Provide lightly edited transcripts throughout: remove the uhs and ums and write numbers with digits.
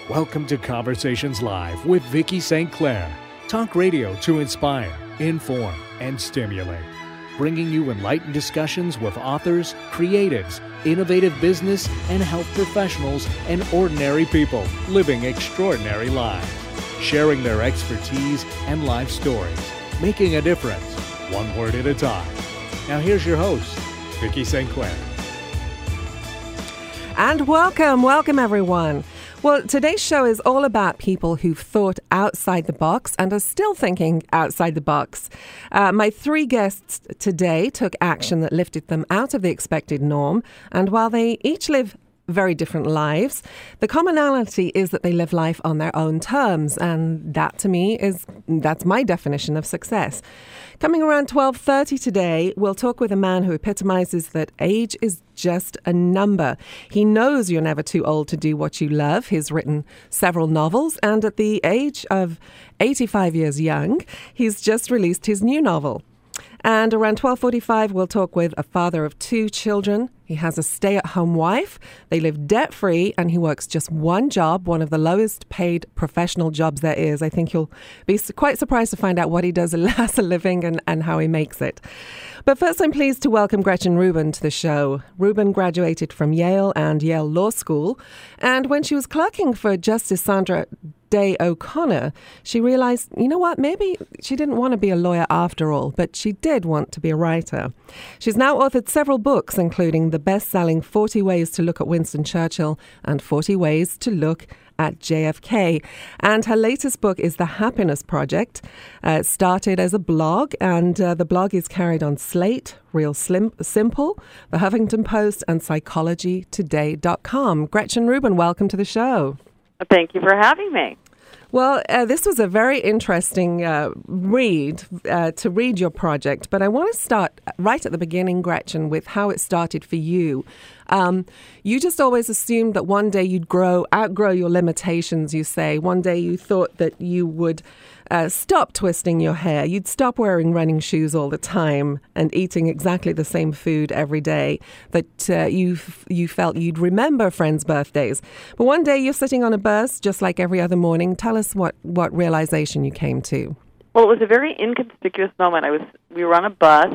Welcome to Conversations Live with Vicki St. Clair. Talk radio to inspire, inform, and stimulate. Bringing you enlightened discussions with authors, creatives, innovative business and health professionals, and ordinary people living extraordinary lives. Sharing their expertise and life stories. Making a difference, one word at a time. Now here's your host, Vicki St. Clair. And welcome everyone. Well, today's show is all about people who've thought outside the box and are still thinking outside the box. My three guests today took action that lifted them out of the expected norm, and while they each live very different lives, the commonality is that they live life on their own terms, and that to me that's my definition of success. Coming around 12:30 today, we'll talk with a man who epitomizes that age is just a number. He knows you're never too old to do what you love. He's written several novels, and at the age of 85 years young, he's just released his new novel. And around 12:45, we'll talk with a father of two children. He has a stay-at-home wife. They live debt-free, and he works just one job, one of the lowest paid professional jobs there is. I think you'll be quite surprised to find out what he does as a living and how he makes it. But first, I'm pleased to welcome Gretchen Rubin to the show. Rubin graduated from Yale and Yale Law School, and when she was clerking for Justice Sandra Day O'Connor, she realized, you know what, maybe she didn't want to be a lawyer after all, but she did want to be a writer. She's now authored several books, including the best-selling 40 Ways to Look at Winston Churchill and 40 Ways to Look at JFK. And her latest book is The Happiness Project. It started as a blog, and the blog is carried on Slate, Real Simple, The Huffington Post, and PsychologyToday.com. Gretchen Rubin, welcome to the show. Thank you for having me. Well, this was a very interesting read to read your project, but I want to start right at the beginning, Gretchen, with how it started for you. You just always assumed that one day you'd outgrow your limitations, you say. One day you thought that you would stop twisting your hair. You'd stop wearing running shoes all the time and eating exactly the same food every day, that you felt you'd remember friends' birthdays. But one day you're sitting on a bus just like every other morning. Tell us what realization you came to. Well, it was a very inconspicuous moment. I was on a bus,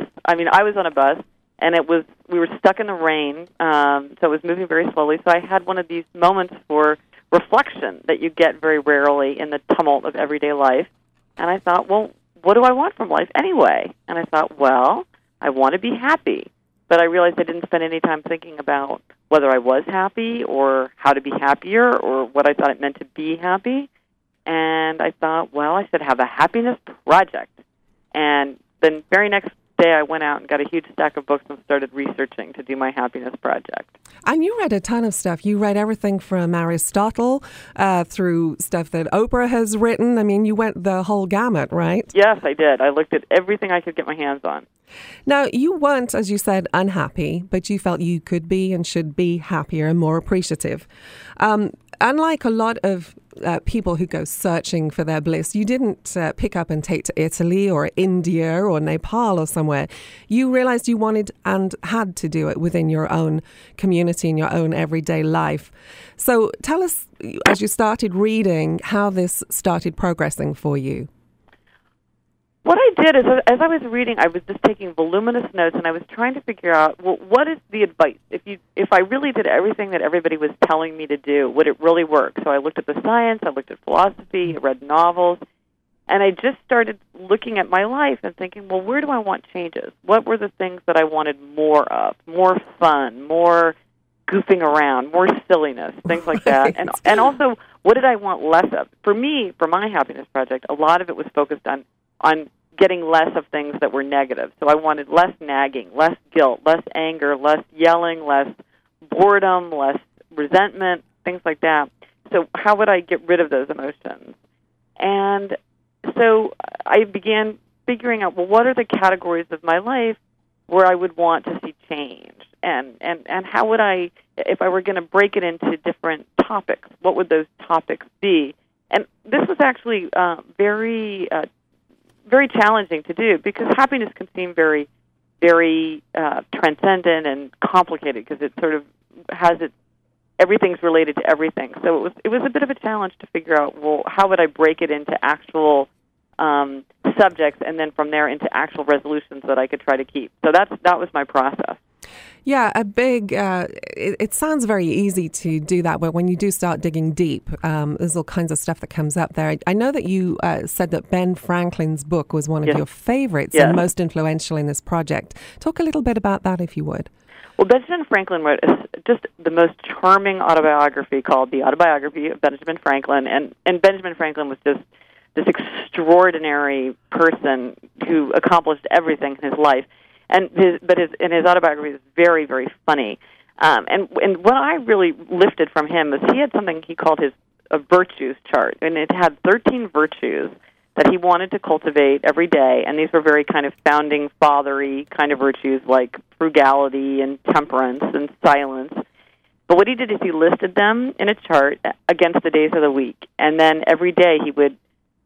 and we were stuck in the rain, so it was moving very slowly. So I had one of these moments for reflection that you get very rarely in the tumult of everyday life. And I thought, well, what do I want from life anyway? And I thought, well, I want to be happy. But I realized I didn't spend any time thinking about whether I was happy or how to be happier or what I thought it meant to be happy. And I thought, well, I should have a happiness project. And then very next day I went out and got a huge stack of books and started researching to do my happiness project. And you read a ton of stuff. You read everything from Aristotle through stuff that Oprah has written. I mean, you went the whole gamut, right? Yes, I did. I looked at everything I could get my hands on. Now, you weren't, as you said, unhappy, but you felt you could be and should be happier and more appreciative. Unlike a lot of people who go searching for their bliss, you didn't pick up and take to Italy or India or Nepal or somewhere. You realized you wanted and had to do it within your own community and your own everyday life. So tell us, as you started reading, how this started progressing for you. What I did is, as I was reading, I was just taking voluminous notes, and I was trying to figure out, well, what is the advice? If I really did everything that everybody was telling me to do, would it really work? So I looked at the science, I looked at philosophy, I read novels, and I just started looking at my life and thinking, well, where do I want changes? What were the things that I wanted more of? More fun, more goofing around, more silliness, things like that. And also, what did I want less of? For me, for my happiness project, a lot of it was focused on getting less of things that were negative. So I wanted less nagging, less guilt, less anger, less yelling, less boredom, less resentment, things like that. So how would I get rid of those emotions? And so I began figuring out, well, what are the categories of my life where I would want to see change? And how would I, if I were going to break it into different topics, what would those topics be? And this was actually very challenging to do, because happiness can seem very, very transcendent and complicated, because it sort of has its everything's related to everything. So it was a bit of a challenge to figure out, well, how would I break it into actual subjects, and then from there into actual resolutions that I could try to keep. So that was my process. Yeah, it sounds very easy to do that, but when you do start digging deep, there's all kinds of stuff that comes up there. I know that you said that Ben Franklin's book was one of your favorites and most influential in this project. Talk a little bit about that, if you would. Well, Benjamin Franklin wrote just the most charming autobiography called The Autobiography of Benjamin Franklin, and Benjamin Franklin was just this extraordinary person who accomplished everything in his life. And his autobiography is very, very funny. And what I really lifted from him is he had something he called a virtues chart, and it had 13 virtues that he wanted to cultivate every day, and these were very kind of founding fathery kind of virtues like frugality and temperance and silence. But what he did is he listed them in a chart against the days of the week, and then every day he would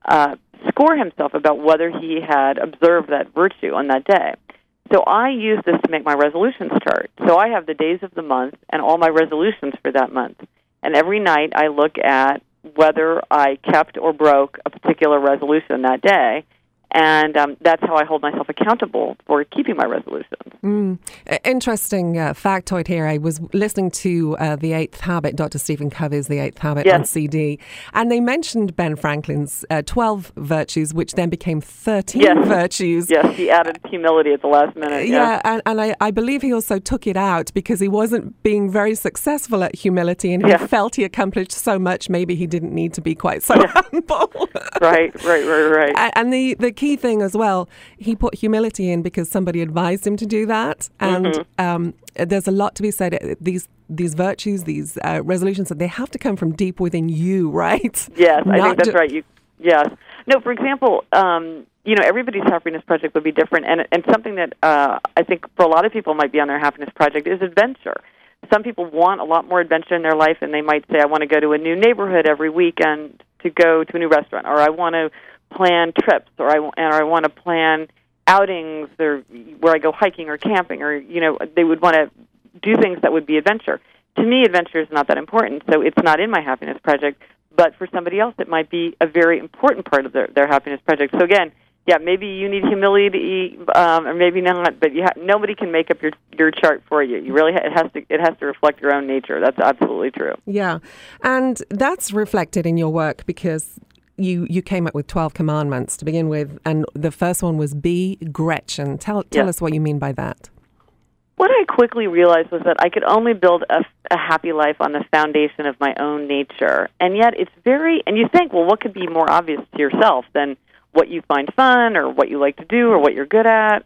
score himself about whether he had observed that virtue on that day. So I use this to make my resolutions chart. So I have the days of the month and all my resolutions for that month. And every night I look at whether I kept or broke a particular resolution that day. And that's how I hold myself accountable for keeping my resolutions. Interesting factoid here. I was listening to The Eighth Habit, Dr. Stephen Covey's The Eighth Habit on CD, and they mentioned Ben Franklin's 12 virtues, which then became 13 virtues. Yes, he added humility at the last minute. Yeah, and I believe he also took it out because he wasn't being very successful at humility, and he felt he accomplished so much, maybe he didn't need to be quite so humble. Right. And the key thing as well, he put humility in because somebody advised him to do that. And there's a lot to be said. These virtues, these resolutions, they have to come from deep within you, right? Yes, I think that's right. Yes. No, for example, everybody's happiness project would be different. And something that I think for a lot of people might be on their happiness project is adventure. Some people want a lot more adventure in their life, and they might say, I want to go to a new neighborhood every weekend to go to a new restaurant, or I want to plan trips, or I want to plan outings where I go hiking or camping, or they would want to do things that would be adventure. To me, adventure is not that important, so it's not in my happiness project. But for somebody else, it might be a very important part of their happiness project. So again, maybe you need humility, or maybe not. But nobody can make up your chart for you. You really it has to reflect your own nature. That's absolutely true. Yeah, and that's reflected in your work because you came up with 12 commandments to begin with, and the first one was be Gretchen. Tell us what you mean by that. What I quickly realized was that I could only build a happy life on the foundation of my own nature. And yet it's and you think, well, what could be more obvious to yourself than what you find fun or what you like to do or what you're good at?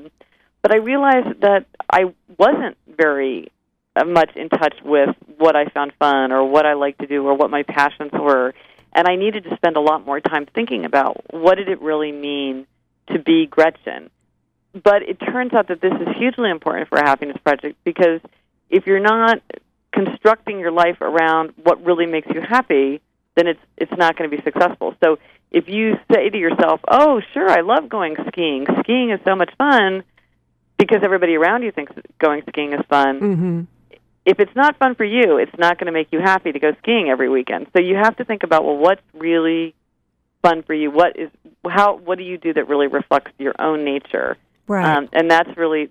But I realized that I wasn't very much in touch with what I found fun or what I like to do or what my passions were. And I needed to spend a lot more time thinking about what did it really mean to be Gretchen. But it turns out that this is hugely important for a happiness project because if you're not constructing your life around what really makes you happy, then it's not going to be successful. So if you say to yourself, oh, sure, I love going skiing. Skiing is so much fun because everybody around you thinks going skiing is fun. Mm-hmm. If it's not fun for you, it's not going to make you happy to go skiing every weekend. So you have to think about, well, what's really fun for you? What do you do that really reflects your own nature? Right. And that's really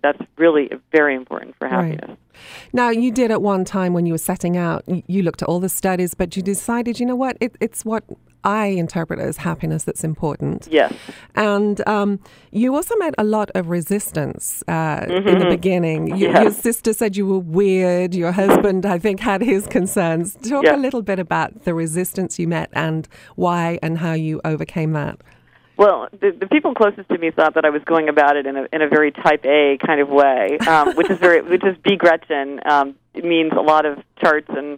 very important for happiness. Right. Now, you did at one time when you were setting out, you looked at all the studies, but you decided, you know what, it's what I interpret as happiness that's important. Yes. And you also met a lot of resistance in the beginning. Your sister said you were weird. Your husband, I think, had his concerns. Talk a little bit about the resistance you met and why and how you overcame that. Well, the people closest to me thought that I was going about it in a very type A kind of way, which is be Gretchen. It means a lot of charts and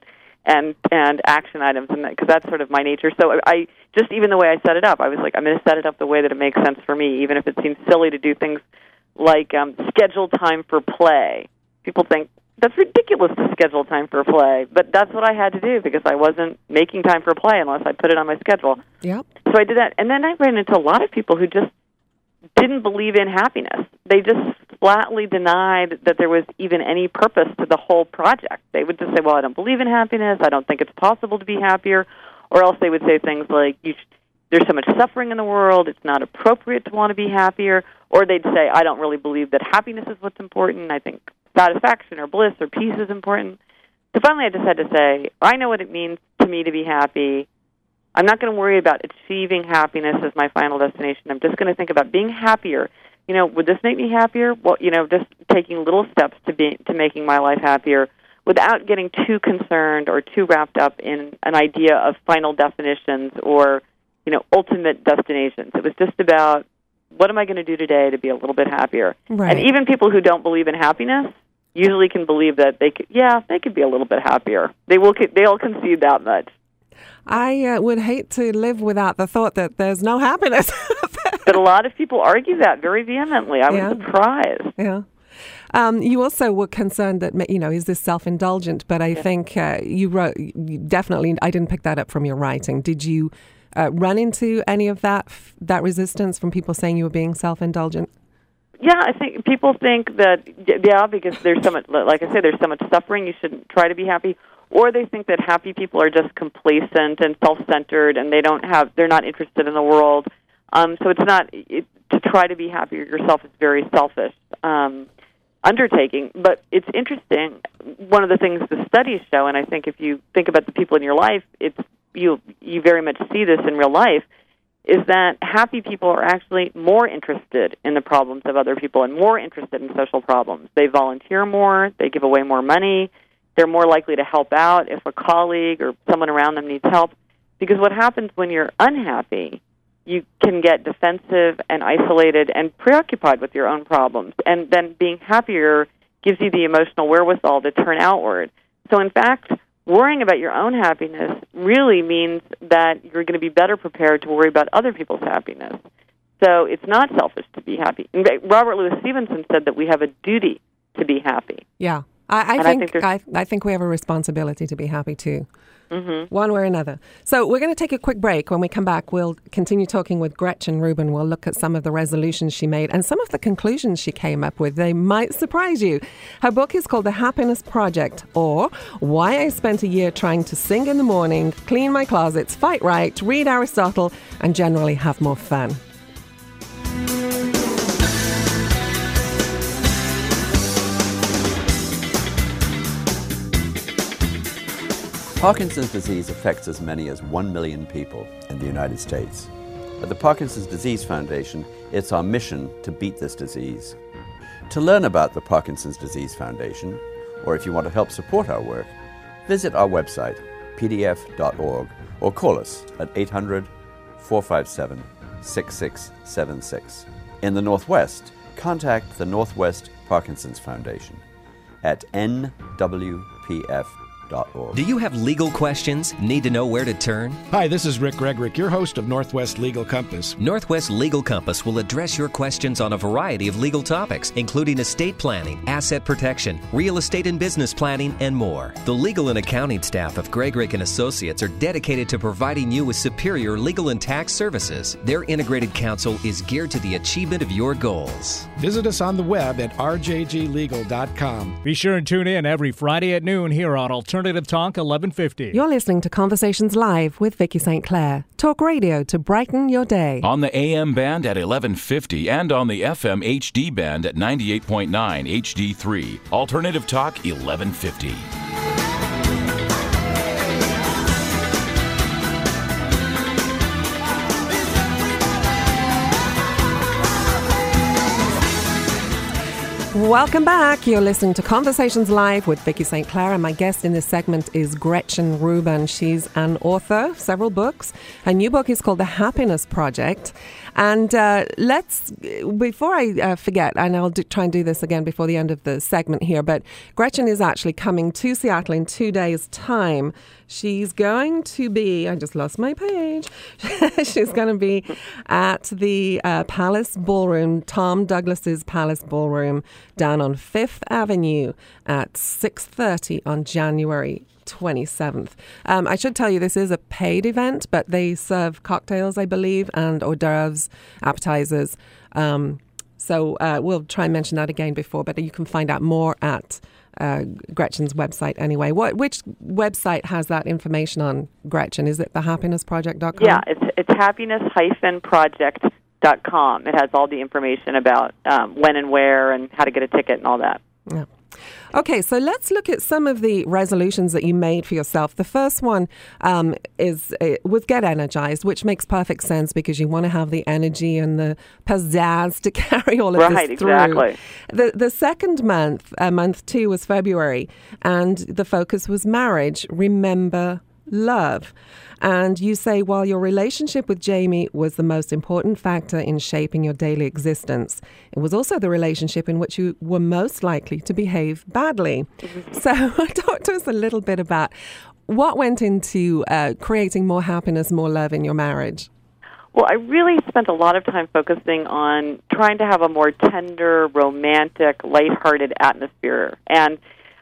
action items, and because that's sort of my nature. So I just even the way I set it up, I was like, I'm going to set it up the way that it makes sense for me, even if it seems silly to do things like schedule time for play. People think that's ridiculous to schedule time for play, but that's what I had to do because I wasn't making time for play unless I put it on my schedule. Yeah. So I did that, and then I ran into a lot of people who just didn't believe in happiness. They just flatly denied that there was even any purpose to the whole project. They would just say, well, I don't believe in happiness, I don't think it's possible to be happier, or else they would say things like, there's so much suffering in the world, it's not appropriate to want to be happier, or they'd say, I don't really believe that happiness is what's important, I think satisfaction or bliss or peace is important. So finally I just had to say, I know what it means to me to be happy. I'm not going to worry about achieving happiness as my final destination. I'm just going to think about being happier. Would this make me happier? Well, just taking little steps to making my life happier without getting too concerned or too wrapped up in an idea of final definitions or, ultimate destinations. It was just about, what am I going to do today to be a little bit happier? Right. And even people who don't believe in happiness usually can believe that they could be a little bit happier. They'll concede that much. I would hate to live without the thought that there's no happiness. But a lot of people argue that very vehemently. I was surprised. Yeah. You also were concerned that, is this self-indulgent? But I think you wrote, definitely, I didn't pick that up from your writing. Did you run into any of that resistance from people saying you were being self-indulgent? Yeah, I think people think that, because there's so much, like I said, there's so much suffering, you shouldn't try to be happy. Or they think that happy people are just complacent and self-centered and they're not interested in the world. So to try to be happy yourself is very selfish undertaking. But it's interesting, one of the things the studies show, and I think if you think about the people in your life, you very much see this in real life, is that happy people are actually more interested in the problems of other people and more interested in social problems. They volunteer more, they give away more money, they're more likely to help out if a colleague or someone around them needs help. Because what happens when you're unhappy, you can get defensive and isolated and preoccupied with your own problems. And then being happier gives you the emotional wherewithal to turn outward. So in fact, worrying about your own happiness really means that you're going to be better prepared to worry about other people's happiness. So it's not selfish to be happy. In fact, Robert Louis Stevenson said that we have a duty to be happy. Yeah. I think we have a responsibility to be happy too. Mm-hmm. One way or another. So we're going to take a quick break. When we come back, we'll continue talking with Gretchen Rubin. We'll look at some of the resolutions she made and some of the conclusions she came up with. They might surprise you. Her book is called The Happiness Project, or Why I Spent a Year Trying to Sing in the Morning, Clean My Closets, Fight Right, Read Aristotle, and Generally Have More Fun. Parkinson's disease affects as many as 1 million people in the United States. At the Parkinson's Disease Foundation, it's our mission to beat this disease. To learn about the Parkinson's Disease Foundation, or if you want to help support our work, visit our website, pdf.org, or call us at 800-457-6676. In the Northwest, contact the Northwest Parkinson's Foundation at nwpf.org. Do you have legal questions? Need to know where to turn? Hi, this is Rick Gregrick, your host of Northwest Legal Compass. Northwest Legal Compass will address your questions on a variety of legal topics, including estate planning, asset protection, real estate and business planning, and more. The legal and accounting staff of Gregrick & Associates are dedicated to providing you with superior legal and tax services. Their integrated counsel is geared to the achievement of your goals. Visit us on the web at rjglegal.com. Be sure and tune in every Friday at noon here on Alternative Talk 1150. You're listening to Conversations Live with Vicki St. Clair. Talk radio to brighten your day. On the AM band at 1150 and on the FM HD band at 98.9 HD3. Alternative Talk 1150. Welcome back. You're listening to Conversations Live with Vicki St. Clair, and my guest in this segment is Gretchen Rubin. She's an author of several books. Her new book is called The Happiness Project. And before I forget, and I'll try and do this again before the end of the segment here, but Gretchen is actually coming to Seattle in 2 days' time. She's going to be, I just lost my page. She's going to be at the Palace Ballroom, Tom Douglas's Palace Ballroom, down on 5th Avenue at 6:30 on January 27th. I should tell you this is a paid event, but they serve cocktails, I believe, and hors d'oeuvres, appetizers, So we'll try and mention that again before, but you can find out more at Gretchen's website anyway. Which website has that information on, Gretchen? Is it thehappinessproject.com? Yeah, it's happiness-project.com. It has all the information about when and where and how to get a ticket and all that. Yeah. Okay, so let's look at some of the resolutions that you made for yourself. The first one was get energized, which makes perfect sense because you want to have the energy and the pizzazz to carry all of this through. Right, exactly. The second month, month 2, was February, and the focus was marriage. Remember love. And you say, while your relationship with Jamie was the most important factor in shaping your daily existence, it was also the relationship in which you were most likely to behave badly. So talk to us a little bit about what went into creating more happiness, more love in your marriage. Well, I really spent a lot of time focusing on trying to have a more tender, romantic, lighthearted atmosphere. And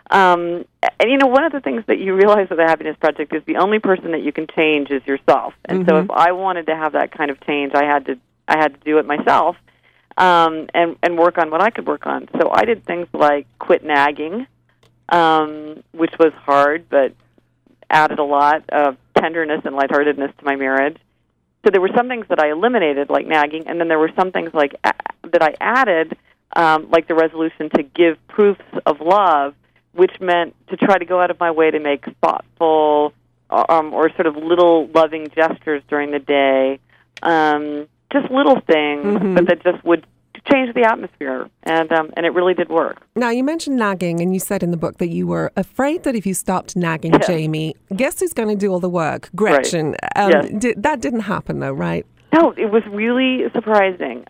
one of the things that you realize with the Happiness Project is the only person that you can change is yourself. And so if I wanted to have that kind of change, I had to do it myself, and work on what I could work on. So I did things like quit nagging, which was hard, but added a lot of tenderness and lightheartedness to my marriage. So there were some things that I eliminated, like nagging, and then there were some things like that I added, like the resolution to give proofs of love, which meant to try to go out of my way to make thoughtful or sort of little loving gestures during the day, just little things, but that just would change the atmosphere, and it really did work. Now, you mentioned nagging, and you said in the book that you were afraid that if you stopped nagging Jamie, guess who's going to do all the work? Gretchen. Right. Yes. That didn't happen, though, right? No, it was really surprising.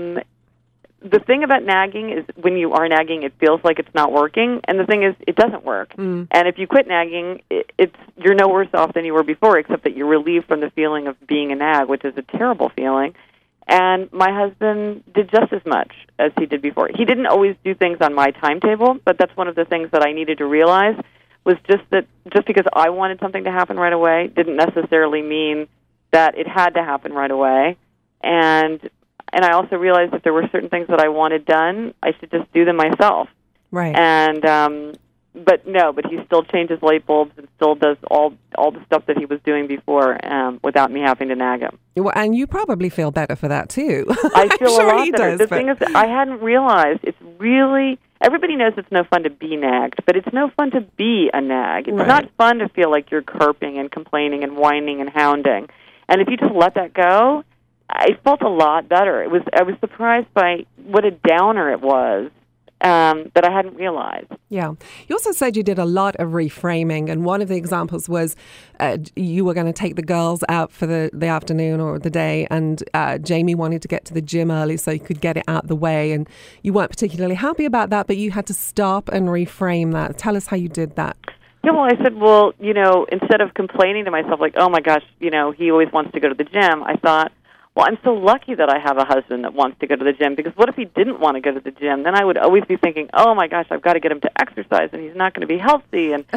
The thing about nagging is when you are nagging, it feels like it's not working, and the thing is, it doesn't work. And if you quit nagging, you're no worse off than you were before, except that you're relieved from the feeling of being a nag, which is a terrible feeling. And my husband did just as much as he did before. He didn't always do things on my timetable, but that's one of the things that I needed to realize was just because I wanted something to happen right away didn't necessarily mean that it had to happen right away. And I also realized if there were certain things that I wanted done, I should just do them myself. Right. And but he still changes light bulbs and still does all the stuff that he was doing before without me having to nag him. Well, and you probably feel better for that too. I feel sure a lot better. The thing is, I hadn't realized it's really. Everybody knows it's no fun to be nagged, but it's no fun to be a nag. It's not fun to feel like you're carping and complaining and whining and hounding. And if you just let that go, I felt a lot better. I was surprised by what a downer it was that I hadn't realized. Yeah. You also said you did a lot of reframing, and one of the examples was you were going to take the girls out for the afternoon or the day, and Jamie wanted to get to the gym early so you could get it out the way, and you weren't particularly happy about that, but you had to stop and reframe that. Tell us how you did that. Yeah, well, I said, instead of complaining to myself like, oh my gosh, he always wants to go to the gym, I thought, well, I'm so lucky that I have a husband that wants to go to the gym, because what if he didn't want to go to the gym? Then I would always be thinking, oh, my gosh, I've got to get him to exercise, and he's not going to be healthy. And,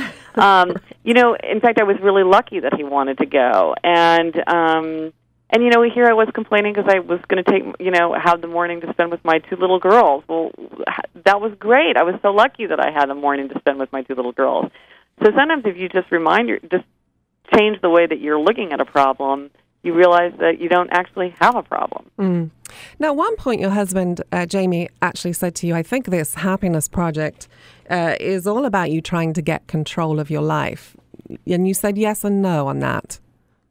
in fact, I was really lucky that he wanted to go. And here I was complaining because I was going to take, have the morning to spend with my 2 little girls. Well, that was great. I was so lucky that I had a morning to spend with my 2 little girls. So sometimes if you just just change the way that you're looking at a problem, you realize that you don't actually have a problem. Now, at one point, your husband, Jamie, actually said to you, I think this Happiness Project is all about you trying to get control of your life. And you said yes and no on that.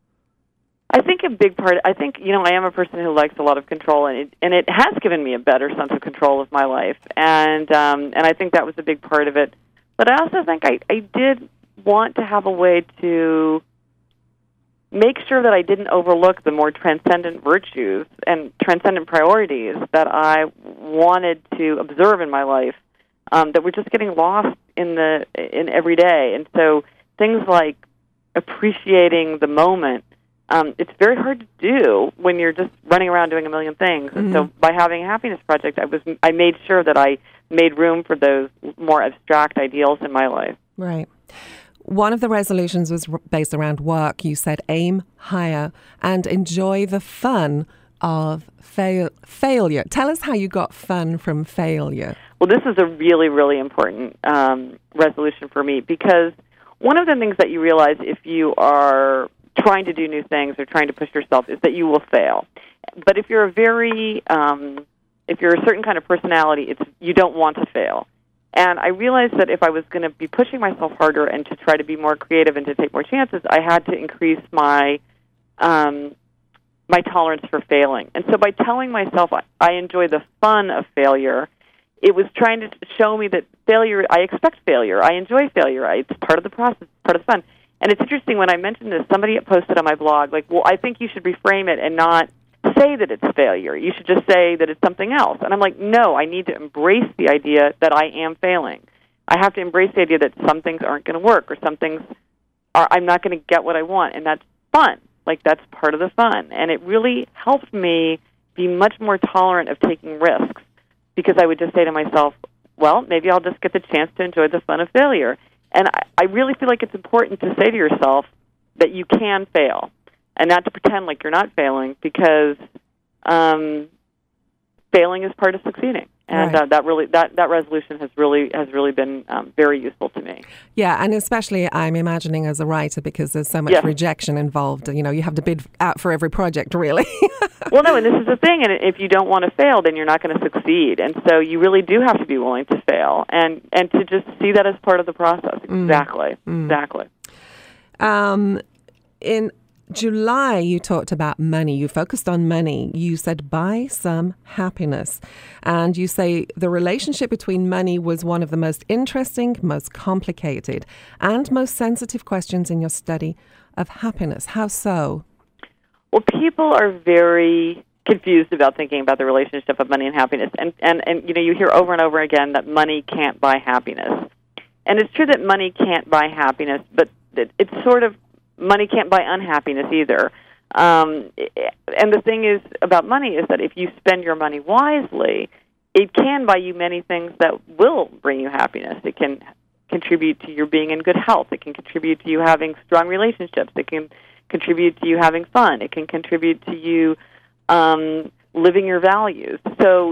I think a big part, I am a person who likes a lot of control, and it has given me a better sense of control of my life. And I think that was a big part of it. But I also think I did want to have a way to make sure that I didn't overlook the more transcendent virtues and transcendent priorities that I wanted to observe in my life that were just getting lost in every day. And so things like appreciating the moment, it's very hard to do when you're just running around doing a million things. And so by having a Happiness Project, I made sure that I made room for those more abstract ideals in my life. Right. One of the resolutions was based around work. You said aim higher and enjoy the fun of failure. Tell us how you got fun from failure. Well, this is a really, really important resolution for me, because one of the things that you realize if you are trying to do new things or trying to push yourself is that you will fail. But if you're if you're a certain kind of personality, you don't want to fail. And I realized that if I was going to be pushing myself harder and to try to be more creative and to take more chances, I had to increase my tolerance for failing. And so by telling myself I enjoy the fun of failure, it was trying to show me that failure, I expect failure, I enjoy failure, it's part of the process, part of the fun. And it's interesting, when I mentioned this, somebody posted on my blog, like, well, I think you should reframe it and not say that it's failure. You should just say that it's something else. And I'm like, no, I need to embrace the idea that I am failing. I have to embrace the idea that some things aren't going to work, or some things I'm not going to get what I want, and that's fun. Like, that's part of the fun. And it really helped me be much more tolerant of taking risks, because I would just say to myself, well, maybe I'll just get the chance to enjoy the fun of failure. And I really feel like it's important to say to yourself that you can fail, and not to pretend like you're not failing, because failing is part of succeeding. And right. that resolution has really been very useful to me. Yeah, and especially I'm imagining as a writer, because there's so much rejection involved. You know, you have to bid out for every project, really. Well, no, and this is the thing. And if you don't want to fail, then you're not going to succeed. And so you really do have to be willing to fail, and to just see that as part of the process. Exactly. In July, you talked about money. You focused on money. You said, buy some happiness. And you say the relationship between money was one of the most interesting, most complicated, and most sensitive questions in your study of happiness. How so? Well, people are very confused about thinking about the relationship of money and happiness. And you know, you hear over and over again that money can't buy happiness. And it's true that money can't buy happiness, but it's sort of, money can't buy unhappiness either. And the thing is about money is that if you spend your money wisely, it can buy you many things that will bring you happiness. It can contribute to your being in good health. It can contribute to you having strong relationships. It can contribute to you having fun. It can contribute to you living your values. So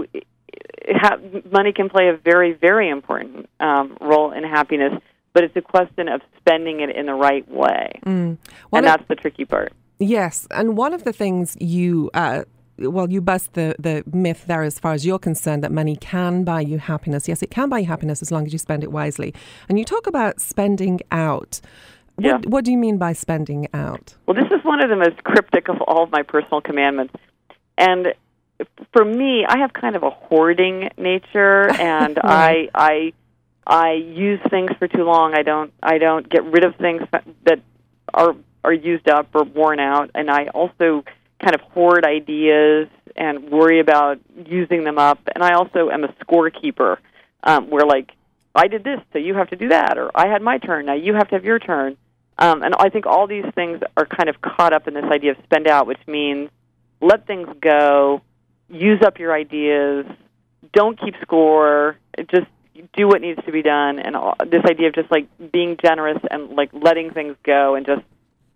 money can play a very, very important role in happiness, but it's a question of spending it in the right way. And that's the tricky part. Yes, and one of the things you bust the myth there as far as you're concerned, that money can buy you happiness. Yes, it can buy you happiness as long as you spend it wisely. And you talk about spending out. What do you mean by spending out? Well, this is one of the most cryptic of all of my personal commandments. And for me, I have kind of a hoarding nature, and I use things for too long. I don't get rid of things that are used up or worn out, and I also kind of hoard ideas and worry about using them up. And I also am a scorekeeper, where, like, I did this, so you have to do that, or I had my turn, now you have to have your turn. And I think all these things are kind of caught up in this idea of spend out, which means let things go, use up your ideas, don't keep score, just do what needs to be done. And this idea of just, like, being generous and, like, letting things go and just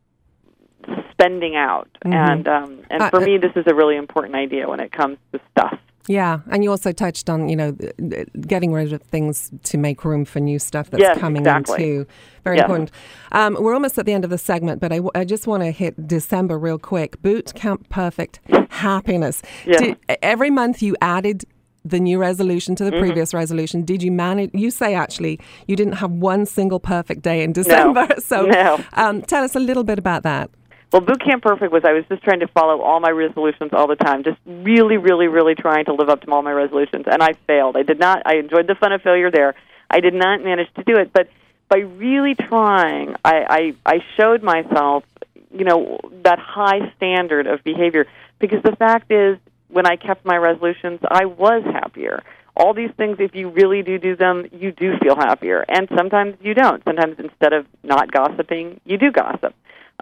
spending out. And for me, this is a really important idea when it comes to stuff. Yeah, and you also touched on, getting rid of things to make room for new stuff that's coming in too. Very important. We're almost at the end of the segment, but I just want to hit December real quick. Boot Camp Perfect Happiness. Yeah. Every month you added the new resolution to the previous resolution. Did you manage? You say actually you didn't have one single perfect day in December. Tell us a little bit about that. Well, Boot Camp Perfect I was just trying to follow all my resolutions all the time, just really, really, really trying to live up to all my resolutions, and I failed. I enjoyed the fun of failure there. I did not manage to do it, but by really trying, I showed myself, that high standard of behavior, because the fact is, when I kept my resolutions, I was happier. All these things, if you really do them, you do feel happier, and sometimes you don't. Sometimes instead of not gossiping, you do gossip.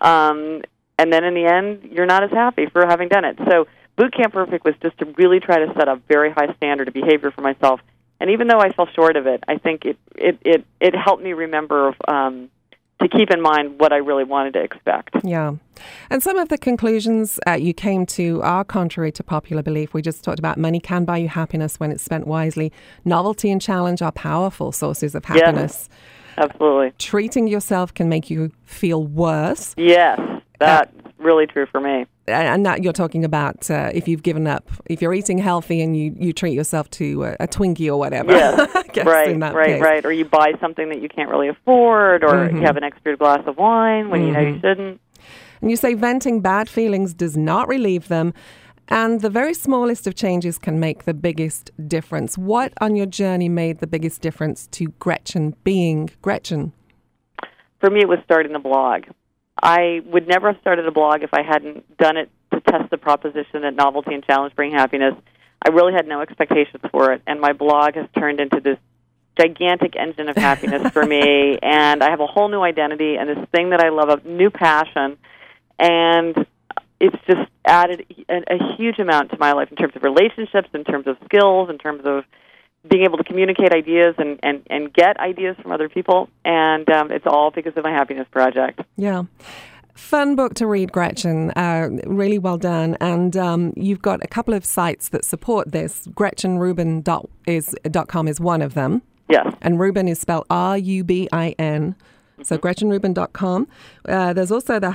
And then in the end, you're not as happy for having done it. So Boot Camp Perfect was just to really try to set a very high standard of behavior for myself. And even though I fell short of it, I think it helped me remember keep in mind what I really wanted to expect. Yeah. And some of the conclusions you came to are contrary to popular belief. We just talked about money can buy you happiness when it's spent wisely. Novelty and challenge are powerful sources of happiness. Yes, absolutely. Treating yourself can make you feel worse. Yes, that's really true for me. And that you're talking about if you've given up, if you're eating healthy and you treat yourself to a Twinkie or whatever. Yes, right. Or you buy something that you can't really afford, or you have an extra glass of wine when you know you shouldn't. And you say venting bad feelings does not relieve them, and the very smallest of changes can make the biggest difference. What on your journey made the biggest difference to Gretchen being Gretchen? For me, it was starting the blog. I would never have started a blog if I hadn't done it to test the proposition that novelty and challenge bring happiness. I really had no expectations for it, and my blog has turned into this gigantic engine of happiness for me, and I have a whole new identity and this thing that I love, a new passion, and it's just added a huge amount to my life in terms of relationships, in terms of skills, in terms of being able to communicate ideas and get ideas from other people, and it's all because of my happiness project. Yeah. Fun book to read, Gretchen. Really well done. And you've got a couple of sites that support this. GretchenRubin.com is one of them. Yes. And Rubin is spelled R-U-B-I-N. So GretchenRubin.com. There's also the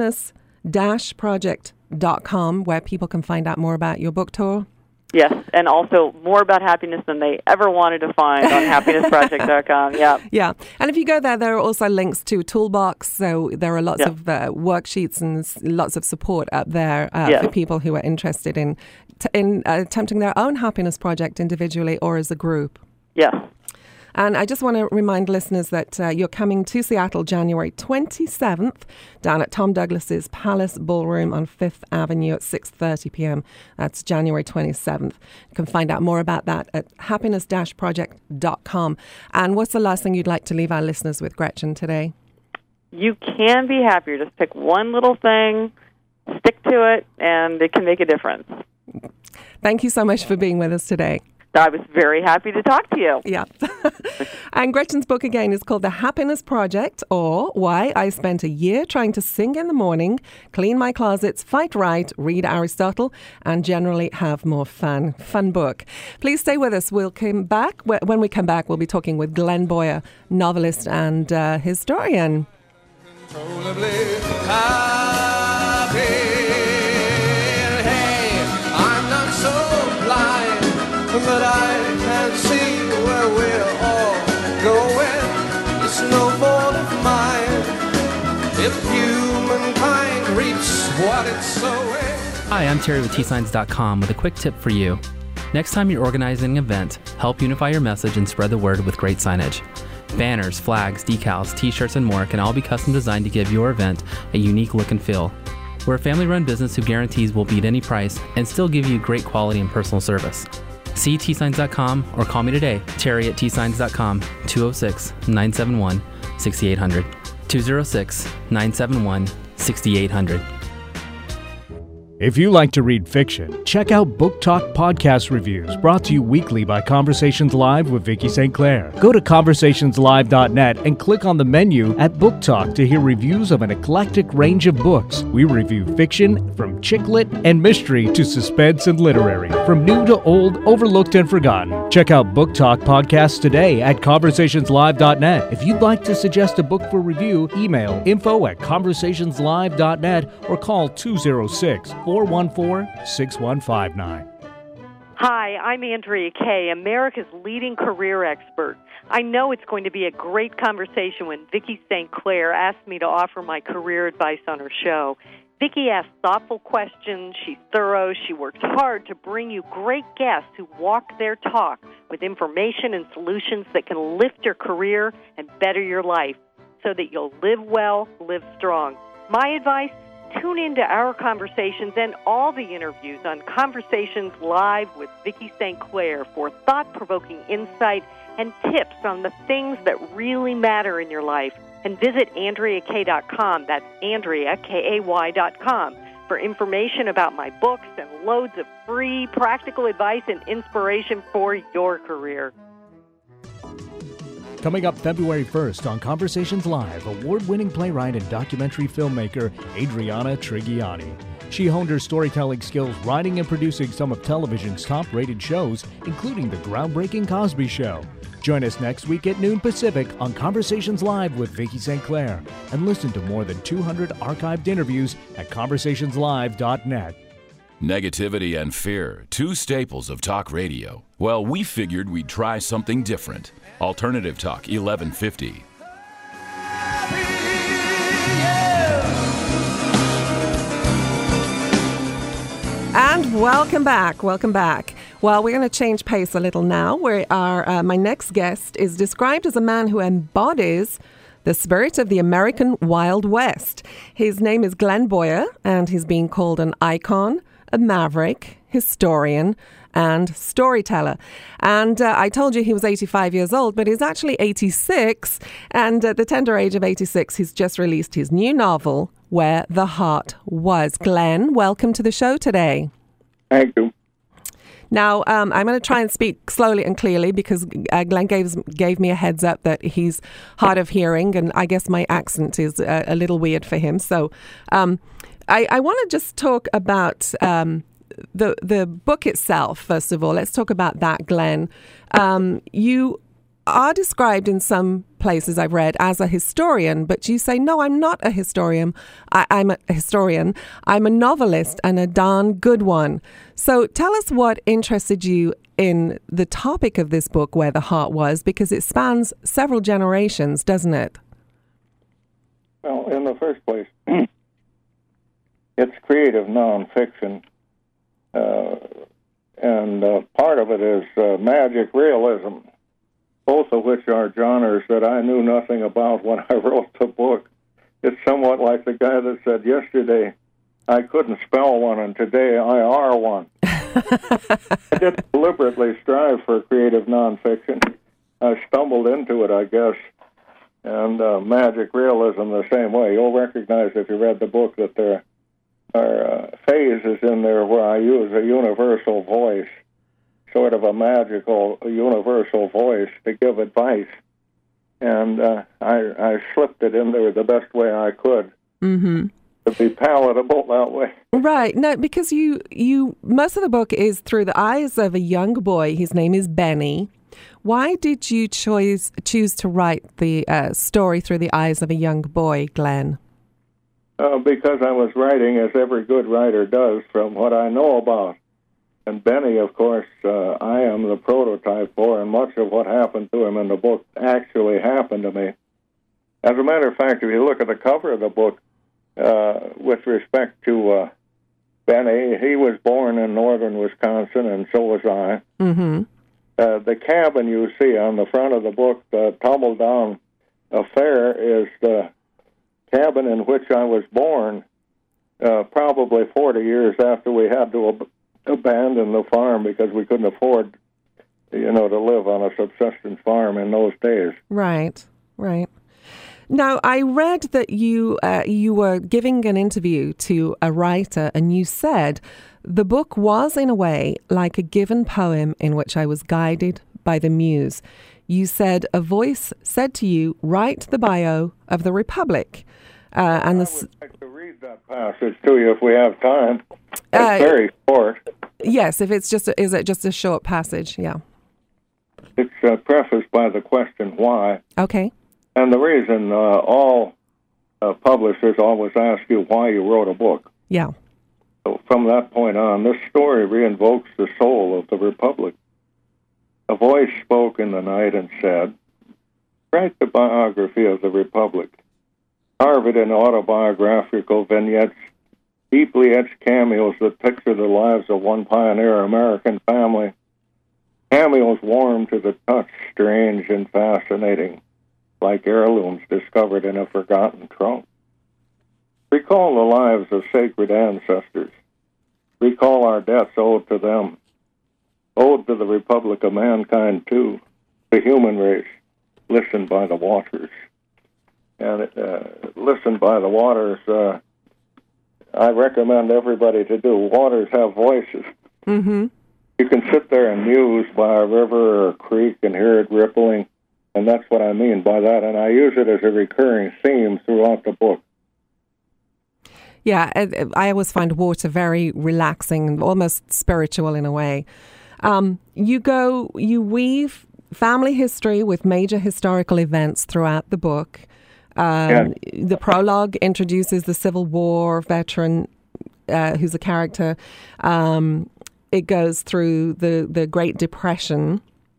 happiness-project.com where people can find out more about your book tour. Yes, and also more about happiness than they ever wanted to find on happinessproject.com. Yeah. Yeah. And if you go there, there are also links to Toolbox. So there are lots of worksheets and lots of support up there for people who are interested in attempting their own happiness project individually or as a group. Yes. And I just want to remind listeners that you're coming to Seattle January 27th down at Tom Douglas's Palace Ballroom on 5th Avenue at 6:30 p.m. That's January 27th. You can find out more about that at happiness-project.com. And what's the last thing you'd like to leave our listeners with, Gretchen, today? You can be happier. Just pick one little thing, stick to it, and it can make a difference. Thank you so much for being with us today. I was very happy to talk to you. Yeah. And Gretchen's book again is called The Happiness Project, or Why I Spent a Year Trying to Sing in the Morning, Clean My Closets, Fight Right, Read Aristotle, and Generally Have More Fun. Fun book. Please stay with us. We'll come back. When we come back, we'll be talking with Glenn Boyer, novelist and historian. Uncontrollably happy. Hey, I'm not so blind that I can't see where we're all going. It's no fault of mine if humankind reaps what it's sowing. Hi, I'm Terry with tsigns.com with a quick tip for you. Next time you're organizing an event, help unify your message and spread the word with great signage. Banners, flags, decals, t-shirts, and more can all be custom designed to give your event a unique look and feel. We're a family-run business who guarantees we'll beat any price and still give you great quality and personal service. See tsigns.com or call me today, Terry at tsigns.com, 206-971-6800, 206-971-6800. If you like to read fiction, check out Book Talk podcast reviews brought to you weekly by Conversations Live with Vicki St. Clair. Go to conversationslive.net and click on the menu at Book Talk to hear reviews of an eclectic range of books. We review fiction from chick lit and mystery to suspense and literary, from new to old, overlooked and forgotten. Check out Book Talk podcasts today at conversationslive.net. If you'd like to suggest a book for review, email info@conversationslive.net or call 206-414-6159. Hi, I'm Andrea Kay, America's leading career expert. I know it's going to be a great conversation when Vicki St. Clair asked me to offer my career advice on her show. Vicki asks thoughtful questions, she's thorough, she works hard to bring you great guests who walk their talk with information and solutions that can lift your career and better your life so that you'll live well, live strong. My advice? Tune into our conversations and all the interviews on Conversations Live with Vicki St. Clair for thought-provoking insight and tips on the things that really matter in your life. And visit AndreaKay.com, that's Andrea, K-A-Y.com, for information about my books and loads of free practical advice and inspiration for your career. Coming up February 1st on Conversations Live, award-winning playwright and documentary filmmaker Adriana Trigiani. She honed her storytelling skills writing and producing some of television's top-rated shows, including the groundbreaking Cosby Show. Join us next week at noon Pacific on Conversations Live with Vicki St. Clair and listen to more than 200 archived interviews at conversationslive.net. Negativity and fear, two staples of talk radio. Well, we figured we'd try something different. Alternative Talk 1150. And welcome back. Welcome back. Well, we're going to change pace a little now. My next guest is described as a man who embodies the spirit of the American Wild West. His name is Glenn Boyer, and he's being called an icon, a maverick, historian, and storyteller. And I told you he was 85 years old, but he's actually 86. And at the tender age of 86, he's just released his new novel, Where the Heart Was. Glenn, welcome to the show today. Thank you. Now, I'm going to try and speak slowly and clearly because Glenn gave me a heads up that he's hard of hearing, and I guess my accent is a little weird for him. So I want to just talk about the book itself, first of all. Let's talk about that, Glenn. You are described in some places I've read as a historian, but you say, no, I'm not a historian. I'm a historian. I'm a novelist, and a darn good one. So tell us what interested you in the topic of this book, Where the Heart Was, because it spans several generations, doesn't it? Well, in the first place, it's creative nonfiction, and part of it is magic realism, both of which are genres that I knew nothing about when I wrote the book. It's somewhat like the guy that said yesterday, I couldn't spell one, and today I are one. I didn't deliberately strive for creative nonfiction. I stumbled into it, I guess, and magic realism the same way. You'll recognize if you read the book that there are phases in there where I use a universal voice, sort of a magical universal voice to give advice. And I slipped it in there the best way I could to be palatable that way. Right. No, because you most of the book is through the eyes of a young boy. His name is Benny. Why did you choose to write the story through the eyes of a young boy, Glenn? Because I was writing, as every good writer does, from what I know about. And Benny, of course, I am the prototype for, and much of what happened to him in the book actually happened to me. As a matter of fact, if you look at the cover of the book, with respect to Benny, he was born in northern Wisconsin, and so was I. Mm-hmm. The cabin you see on the front of the book, the tumble-down affair, is the cabin in which I was born, probably 40 years after we had to abandon the farm because we couldn't afford, to live on a subsistence farm in those days. Right. Now, I read that you were giving an interview to a writer, and you said, the book was, in a way, like a given poem in which I was guided by the muse. You said a voice said to you, write the bio of the Republic. I would like to read that passage to you if we have time. It's very short. Yes, if it's is it just a short passage? Yeah. It's prefaced by the question, why? Okay. And the reason all publishers always ask you why you wrote a book. Yeah. So from that point on, this story reinvokes the soul of the Republic. A voice spoke in the night and said, write the biography of the Republic. Carve it in autobiographical vignettes, deeply etched cameos that picture the lives of one pioneer American family. Cameos warm to the touch, strange and fascinating, like heirlooms discovered in a forgotten trunk. Recall the lives of sacred ancestors. Recall our debts owed to them, owed to the Republic of mankind, too, the human race. Listen by the waters. And listen by the waters, I recommend everybody to do. Waters have voices. Mm-hmm. You can sit there and muse by a river or a creek and hear it rippling. And that's what I mean by that. And I use it as a recurring theme throughout the book. Yeah, I always find water very relaxing, almost spiritual in a way. You weave family history with major historical events throughout the book. The prologue introduces the Civil War veteran who's a character. It goes through the Great Depression.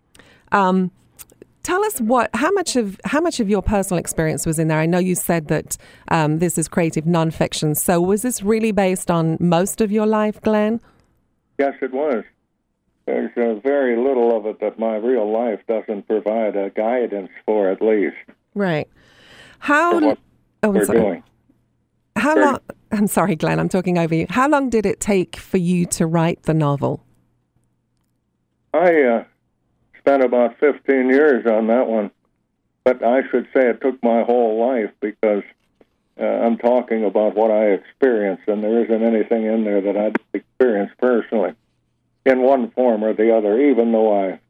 Tell us how much of your personal experience was in there. I know you said that this is creative nonfiction. So was this really based on most of your life, Glenn? Yes, it was. There's very little of it that my real life doesn't provide a guidance for, at least. Right. How long? I'm sorry, Glenn. I'm talking over you. How long did it take for you to write the novel? I spent about 15 years on that one, but I should say it took my whole life because I'm talking about what I experienced, and there isn't anything in there that I didn't experience personally in one form or the other, even though I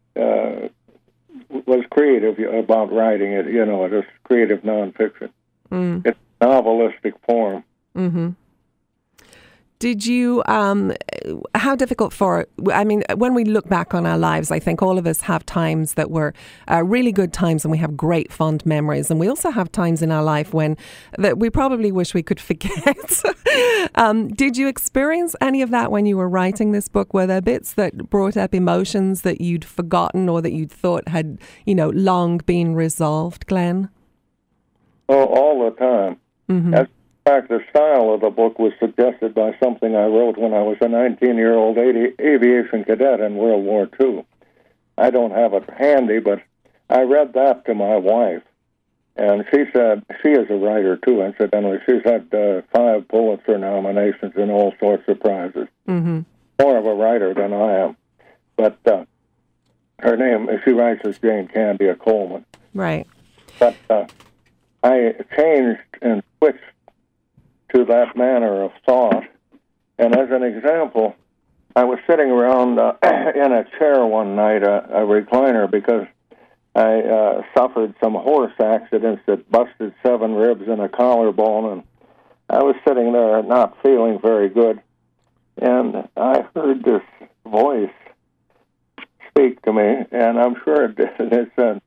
was creative about writing it. You know, it is creative nonfiction. It's novelistic form. Mm-hmm. Did you, how difficult when we look back on our lives, I think all of us have times that were really good times and we have great fond memories. And we also have times in our life that we probably wish we could forget. Did you experience any of that when you were writing this book? Were there bits that brought up emotions that you'd forgotten or that you'd thought had, long been resolved, Glenn? Oh, all the time. Mm-hmm. In fact, the style of the book was suggested by something I wrote when I was a 19-year-old aviation cadet in World War II. I don't have it handy, but I read that to my wife, and she said, she is a writer too, incidentally. She's had 5 Pulitzer nominations and all sorts of prizes. Mm-hmm. More of a writer than I am. But her name, she writes as Jane Candia Coleman. Right. But I changed and switched to that manner of thought. And as an example, I was sitting around in a chair one night, a recliner, because I suffered some horse accidents that busted 7 ribs and a collarbone, and I was sitting there not feeling very good. And I heard this voice speak to me, and I'm sure it did. It said,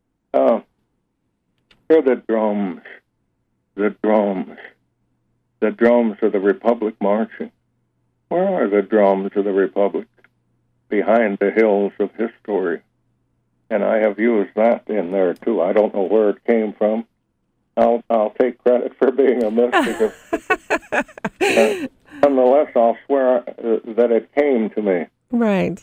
hear the drums, the drums. The drums of the Republic marching. Where are the drums of the Republic? Behind the hills of history. And I have used that in there, too. I don't know where it came from. I'll take credit for being a mystic. Nonetheless, I'll swear that it came to me. Right.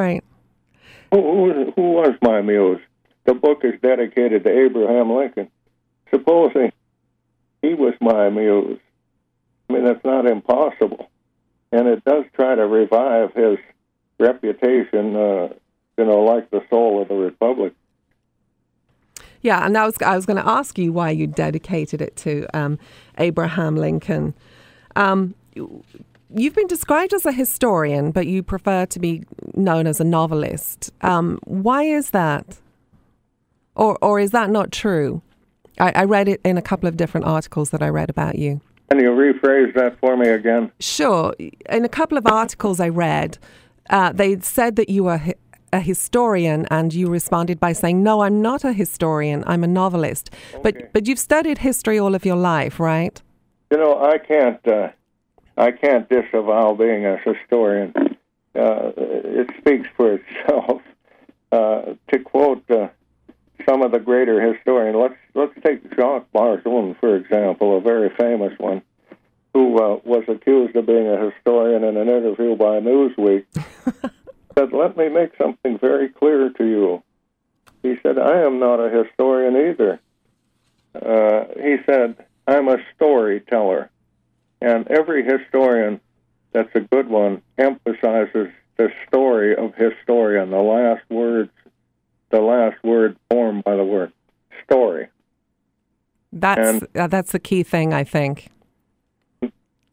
Who was my muse? The book is dedicated to Abraham Lincoln. Supposing he was my muse, I mean, that's not impossible. And it does try to revive his reputation, like the soul of the Republic. Yeah, and I was going to ask you why you dedicated it to Abraham Lincoln. You've been described as a historian, but you prefer to be known as a novelist. Why is that? Or is that not true? I read it in a couple of different articles that I read about you. Can you rephrase that for me again? Sure. In a couple of articles I read, they said that you were a historian, and you responded by saying, "No, I'm not a historian. I'm a novelist." Okay. But you've studied history all of your life, right? I can't disavow being a historian. It speaks for itself. To quote some of the greater historians, let's take Jacques Barzun, for example, a very famous one, who was accused of being a historian in an interview by Newsweek. Said, "Let me make something very clear to you." He said, "I am not a historian either." He said, "I'm a storyteller." And every historian that's a good one emphasizes the story of historian, the last word formed by the word story. That's the key thing, I think.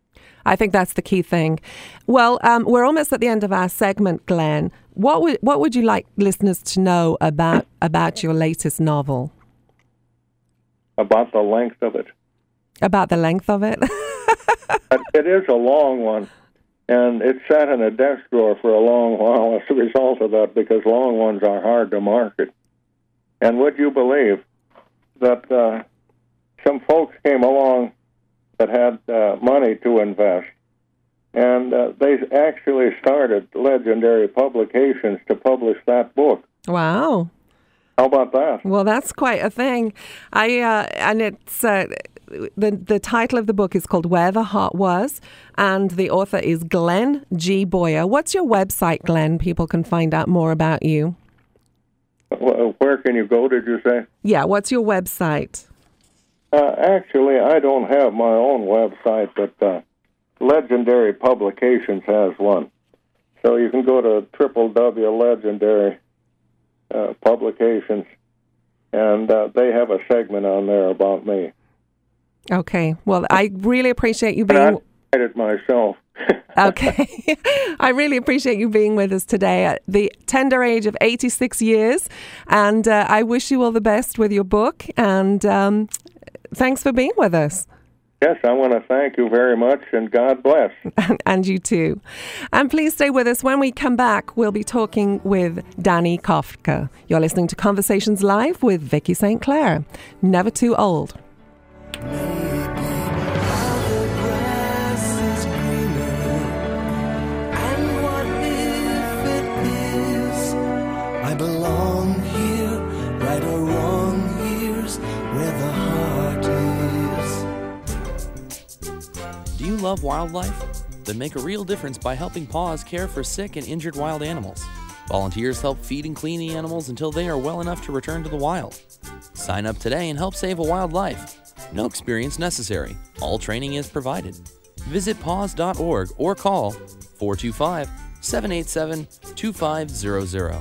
I think that's the key thing. Well, we're almost at the end of our segment, Glenn. What would you like listeners to know about your latest novel? About the length of it. About the length of it? It is a long one, and it sat in a desk drawer for a long while as a result of that, because long ones are hard to market. And would you believe that some folks came along that had money to invest, and they actually started Legendary Publications to publish that book. Wow. How about that? Well, that's quite a thing. And it's the title of the book is called Where the Heart Was, and the author is Glenn G. Boyer. What's your website, Glenn? People can find out more about you. Where can you go, did you say? Yeah, what's your website? Actually, I don't have my own website, but Legendary Publications has one. So you can go to www.legendary Publications, and they have a segment on there about me. Okay. Well, I really appreciate you being... And I write it myself. Okay. I really appreciate you being with us today at the tender age of 86 years. And I wish you all the best with your book. And thanks for being with us. Yes, I want to thank you very much, and God bless. And you too. And please stay with us. When we come back, we'll be talking with Danny Kofka. You're listening to Conversations Live with Vicky St. Clair. Never too old. I belong here, right or wrong, here's where the heart is. Do you love wildlife? Then make a real difference by helping PAWS care for sick and injured wild animals. Volunteers help feed and clean the animals until they are well enough to return to the wild. Sign up today and help save a wild life. No experience necessary. All training is provided. Visit paws.org or call 425-787-2500.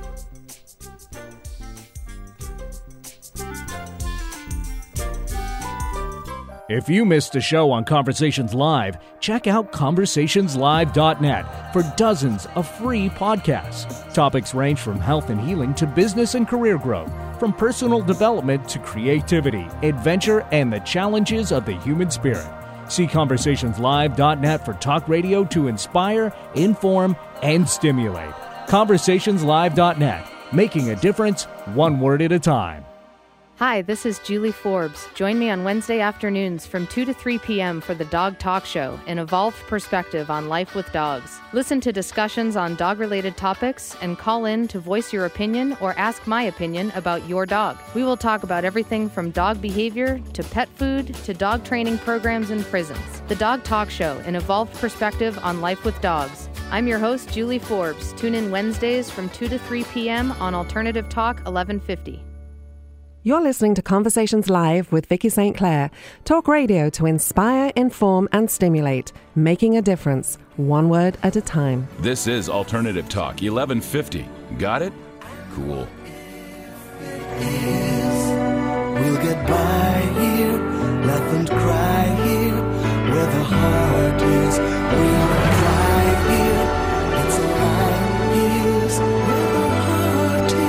If you missed a show on Conversations Live, check out conversationslive.net for dozens of free podcasts. Topics range from health and healing to business and career growth, from personal development to creativity, adventure, and the challenges of the human spirit. See conversationslive.net for talk radio to inspire, inform, and stimulate. Conversationslive.net, making a difference one word at a time. Hi, this is Julie Forbes. Join me on Wednesday afternoons from 2 to 3 p.m. for the Dog Talk Show, an evolved perspective on life with dogs. Listen to discussions on dog-related topics and call in to voice your opinion or ask my opinion about your dog. We will talk about everything from dog behavior to pet food to dog training programs in prisons. The Dog Talk Show, an evolved perspective on life with dogs. I'm your host, Julie Forbes. Tune in Wednesdays from 2 to 3 p.m. on Alternative Talk 1150. You're listening to Conversations Live with Vicky St. Clair. Talk radio to inspire, inform, and stimulate. Making a difference, one word at a time. This is Alternative Talk 1150. Got it? Cool. We'll get by here, let them cry here, where the heart is. We'll drive here, it's alive, here's where the heart is.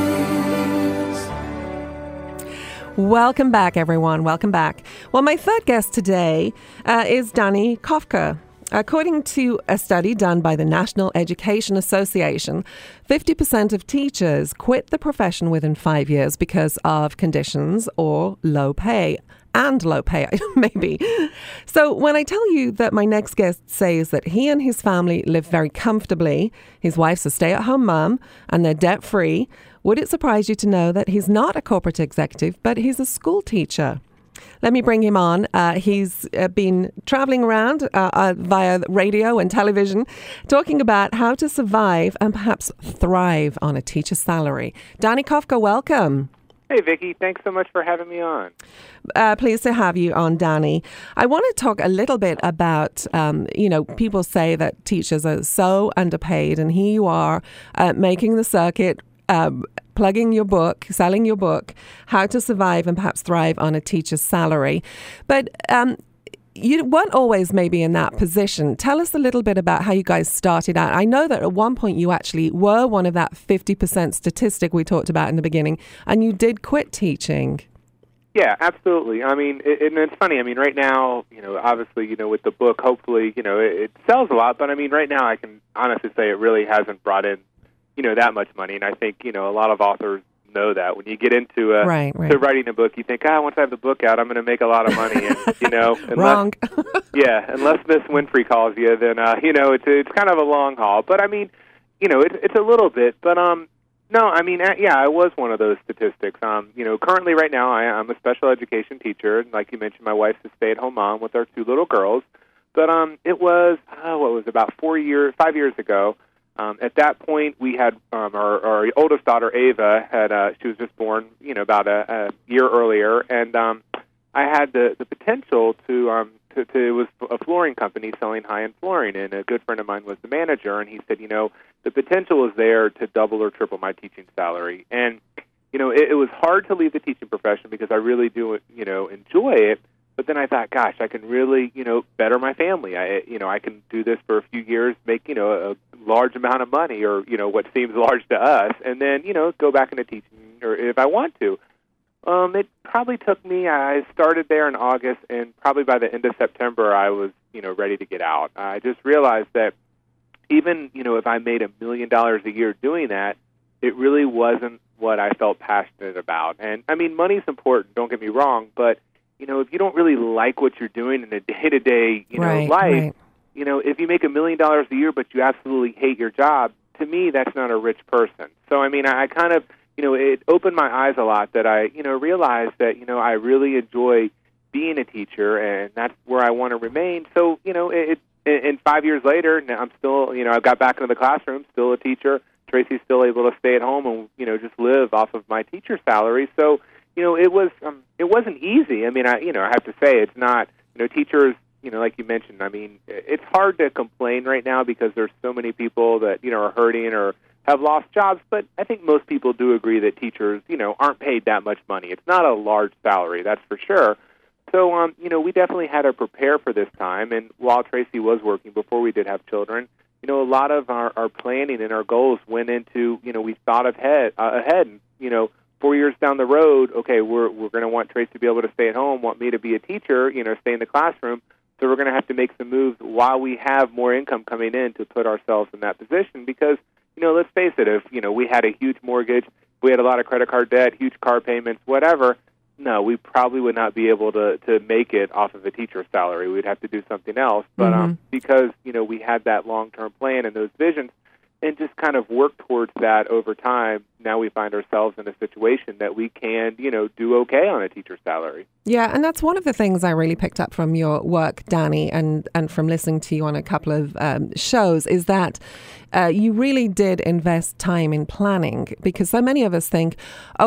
Welcome back, everyone. Welcome back. Well, my third guest today is Danny Kofka. According to a study done by the National Education Association, 50% of teachers quit the profession within 5 years because of conditions or low pay. And low pay, maybe. So when I tell you that my next guest says that he and his family live very comfortably, his wife's a stay-at-home mom, and they're debt-free, would it surprise you to know that he's not a corporate executive, but he's a school teacher? Let me bring him on. He's been traveling around via radio and television, talking about how to survive and perhaps thrive on a teacher's salary. Danny Kofka, welcome. Hey, Vicki. Thanks so much for having me on. Pleased to have you on, Danny. I want to talk a little bit about, people say that teachers are so underpaid, and here you are making the circuit, plugging your book, selling your book, How to Survive and Perhaps Thrive on a Teacher's Salary. But you weren't always maybe in that position. Tell us a little bit about how you guys started out. I know that at one point you actually were one of that 50% statistic we talked about in the beginning, and you did quit teaching. Yeah, absolutely. I mean, and it's funny. I mean, right now, obviously, with the book, hopefully, it sells a lot. But I mean, right now, I can honestly say it really hasn't brought in, that much money. And I think, a lot of authors know that when you get into to writing a book, you think, once I have the book out, I'm going to make a lot of money. And unless, wrong. Unless Miss Winfrey calls you, then it's kind of a long haul. But I mean, it's a little bit. But no, I mean, I was one of those statistics. Currently right now, I'm a special education teacher. And like you mentioned, my wife's a stay-at-home mom with our 2 little girls. But it was, about 5 years ago. At that point, we had our oldest daughter, Ava, she was just born, about a year earlier. And I had the potential to it was a flooring company selling high-end flooring, and a good friend of mine was the manager, and he said, the potential was there to double or triple my teaching salary. And, it was hard to leave the teaching profession because I really do, enjoy it. But then I thought, gosh, I can really, better my family. I can do this for a few years, make, a large amount of money, or, what seems large to us, and then, go back into teaching, or if I want to. It probably took me, I started there in August, and probably by the end of September, I was, ready to get out. I just realized that even, if I made $1 million a year doing that, it really wasn't what I felt passionate about. And, I mean, money's important, don't get me wrong, but, if you don't really like what you're doing in a day-to-day, life, if you make $1 million a year but you absolutely hate your job, to me, that's not a rich person. So, I mean, I kind of, it opened my eyes a lot that I, realized that, I really enjoy being a teacher, and that's where I want to remain. So, and 5 years later, now I'm still, I've got back into the classroom, still a teacher. Tracy's still able to stay at home and, just live off of my teacher salary. So, it wasn't easy. I mean, I have to say it's not, teachers, like you mentioned, I mean, it's hard to complain right now because there's so many people that, are hurting or have lost jobs, but I think most people do agree that teachers, aren't paid that much money. It's not a large salary, that's for sure. So, we definitely had to prepare for this time, and while Tracy was working before we did have children, a lot of our planning and our goals went into, we thought ahead, 4 years down the road, okay, we're going to want Tracy to be able to stay at home, want me to be a teacher, stay in the classroom, so we're going to have to make some moves while we have more income coming in to put ourselves in that position because, let's face it, if, we had a huge mortgage, we had a lot of credit card debt, huge car payments, whatever, no, we probably would not be able to make it off of a teacher's salary. We'd have to do something else. But because, we had that long-term plan and those visions and just kind of work towards that over time, now we find ourselves in a situation that we can, do okay on a teacher's salary. Yeah, and that's one of the things I really picked up from your work, Danny, and from listening to you on a couple of shows, is that you really did invest time in planning, because so many of us think,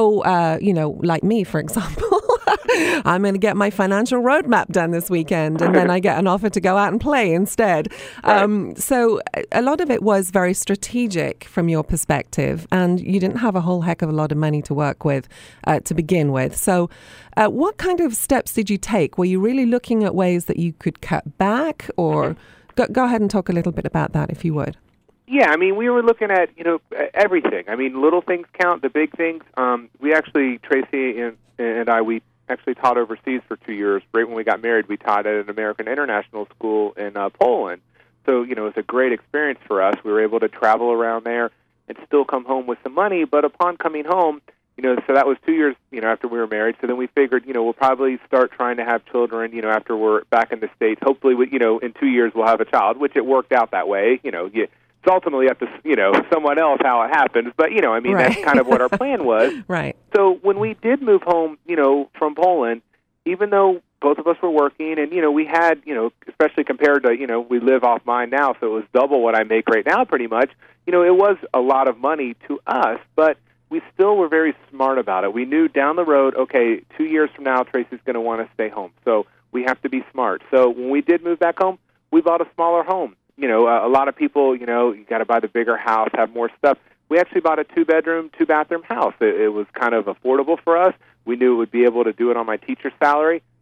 like me, for example, I'm going to get my financial roadmap done this weekend, and then I get an offer to go out and play instead. Right. So a lot of it was very strategic from your perspective, and you didn't have a whole heck of a lot of money to work with to begin with. So what kind of steps did you take? Were you really looking at ways that you could cut back, or go ahead and talk a little bit about that if you would. Yeah, I mean, we were looking at, everything. I mean, little things count, the big things. We actually, Tracy and I, we actually taught overseas for 2 years. Right when we got married, we taught at an American international school in Poland. So, it was a great experience for us. We were able to travel around there and still come home with some money. But upon coming home, so that was 2 years, after we were married. So then we figured, we'll probably start trying to have children, after we're back in the States. Hopefully, in 2 years we'll have a child, which it worked out that way. It's ultimately up to, someone else how it happens. But, right. That's kind of what our plan was. Right. So when we did move home, from Poland, even though both of us were working and, we had, especially compared to, we live off mine now, so it was double what I make right now pretty much. It was a lot of money to us, but we still were very smart about it. We knew down the road, okay, 2 years from now, Tracy's going to want to stay home. So we have to be smart. So when we did move back home, we bought a smaller home. A lot of people, you got to buy the bigger house, have more stuff. We actually bought a 2-bedroom, 2-bathroom house. It was kind of affordable for us. We knew it would be able to do it on my teacher's salary.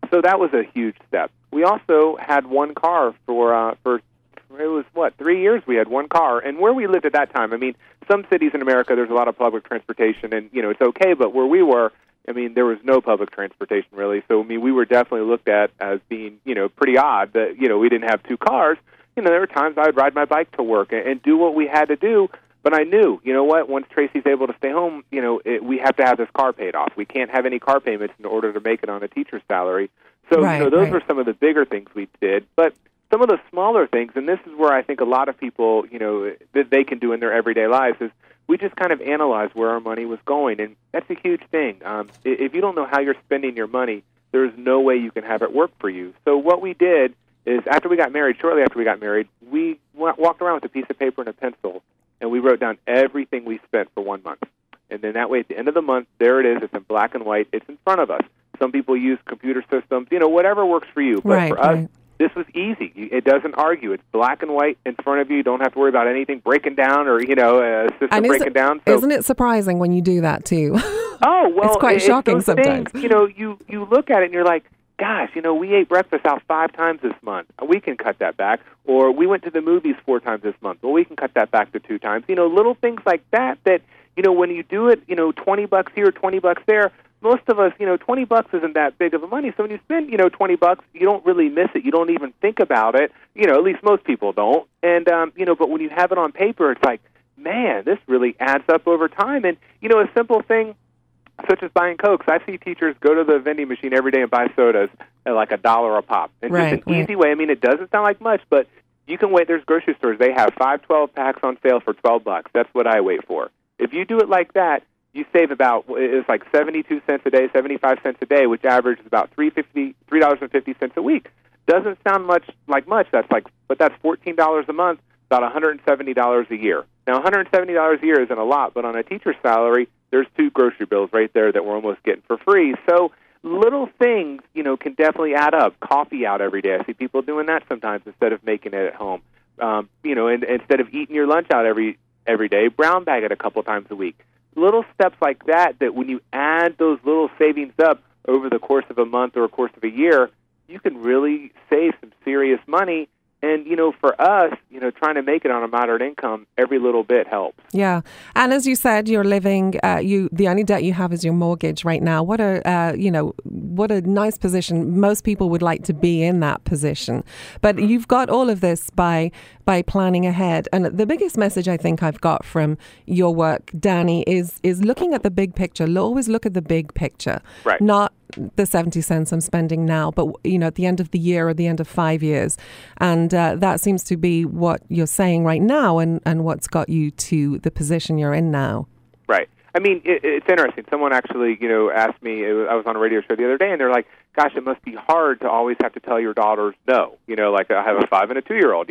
So that was a huge step. We also had one car for it was, 3 years we had one car. And where we lived at that time, I mean, some cities in America, there's a lot of public transportation, and, it's okay, but where we were, I mean, there was no public transportation, really. So, I mean, we were definitely looked at as being, pretty odd that, we didn't have two cars. There were times I would ride my bike to work and do what we had to do, but I knew, once Tracy's able to stay home, we have to have this car paid off. We can't have any car payments in order to make it on a teacher's salary. So, those were some of the bigger things we did. But some of the smaller things, and this is where I think a lot of people, that they can do in their everyday lives, is we just kind of analyze where our money was going, and that's a huge thing. If you don't know how you're spending your money, there's no way you can have it work for you. So what we did is, shortly after we got married, we walked around with a piece of paper and a pencil, and we wrote down everything we spent for 1 month. And then that way, at the end of the month, there it is. It's in black and white. It's in front of us. Some people use computer systems, whatever works for you. But for us, this was easy. It doesn't argue. It's black and white in front of you. You don't have to worry about anything breaking down or, a system breaking down. So, isn't it surprising when you do that, too? Oh, well, it's quite shocking sometimes. Things, you look at it and you're like, gosh, we ate breakfast out 5 times this month. We can cut that back. Or we went to the movies 4 times this month. Well, we can cut that back to 2 times. Little things like that, when you do it, $20 here, $20 there, most of us, $20 isn't that big of a money. So when you spend, $20, you don't really miss it. You don't even think about it. At least most people don't. And, but when you have it on paper, it's like, man, this really adds up over time. And, a simple thing such as buying Cokes. I see teachers go to the vending machine every day and buy sodas at like $1 a pop. And just an easy way. I mean, it doesn't sound like much, but you can wait. There's grocery stores. They have 5 12-packs on sale for $12. That's what I wait for. If you do it like that, you save about, it's like 72 cents a day, 75 cents a day, which averages about $3.50 a week. Doesn't sound much, but that's $14 a month, about $170 a year. Now, $170 a year isn't a lot, but on a teacher's salary, there's 2 grocery bills right there that we're almost getting for free. So little things, can definitely add up. Coffee out every day. I see people doing that sometimes instead of making it at home. And instead of eating your lunch out every day, brown bag it a couple times a week. Little steps like that when you add those little savings up over the course of a month or a course of a year, you can really save some serious money. And, for us, trying to make it on a moderate income, every little bit helps. Yeah. And as you said, you're living, the only debt you have is your mortgage right now. What a nice position. Most people would like to be in that position. But you've got all of this by planning ahead. And the biggest message I think I've got from your work, Danny, is looking at the big picture. Always look at the big picture. Right. Not the 70 cents I'm spending now, but, at the end of the year or the end of 5 years. And that seems to be what you're saying right now and what's got you to the position you're in now. Right. I mean, it's interesting. Someone actually, asked me, I was on a radio show the other day, and they're like, gosh, it must be hard to always have to tell your daughters no. Like I have a 5 and a 2-year-old.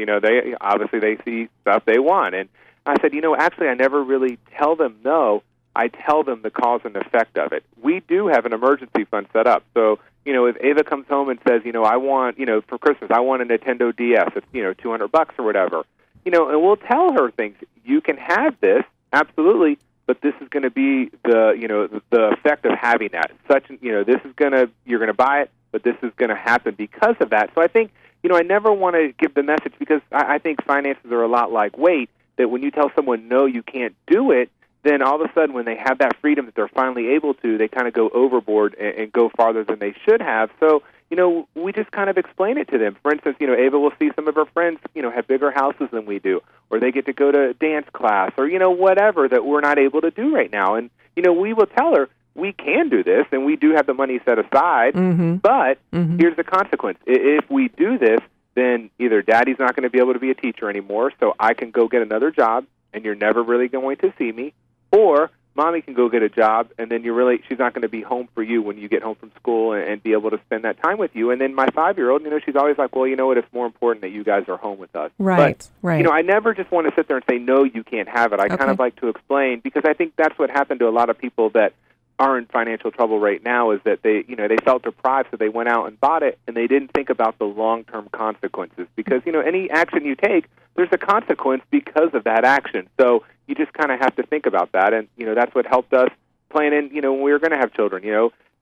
They see stuff they want. And I said, actually, I never really tell them no. I tell them the cause and effect of it. We do have an emergency fund set up. So, if Ava comes home and says, I want, for Christmas, I want a Nintendo DS. It's, $200 or whatever. And we'll tell her things. You can have this, absolutely, but this is going to be the effect of having that. This is you're going to buy it, but this is going to happen because of that. So I think, I never want to give the message because I think finances are a lot like weight, that when you tell someone, no, you can't do it, then all of a sudden when they have that freedom that they're finally able to, they kind of go overboard and go farther than they should have. So, we just kind of explain it to them. For instance, Ava will see some of her friends, have bigger houses than we do, or they get to go to dance class, or, whatever that we're not able to do right now. And, we will tell her, we can do this, and we do have the money set aside, but here's the consequence. If we do this, then either Daddy's not going to be able to be a teacher anymore, so I can go get another job, and you're never really going to see me, or Mommy can go get a job, and then she's not going to be home for you when you get home from school and be able to spend that time with you. And then my 5-year-old, she's always like, well, it's more important that you guys are home with us. Right, but, right. I never just want to sit there and say, no, you can't have it. I kind of like to explain, because I think that's what happened to a lot of people that are in financial trouble right now, is that they felt deprived, so they went out and bought it, and they didn't think about the long-term consequences. Because, any action you take, there's a consequence because of that action. So you just kind of have to think about that, and, that's what helped us planning, when we were going to have children.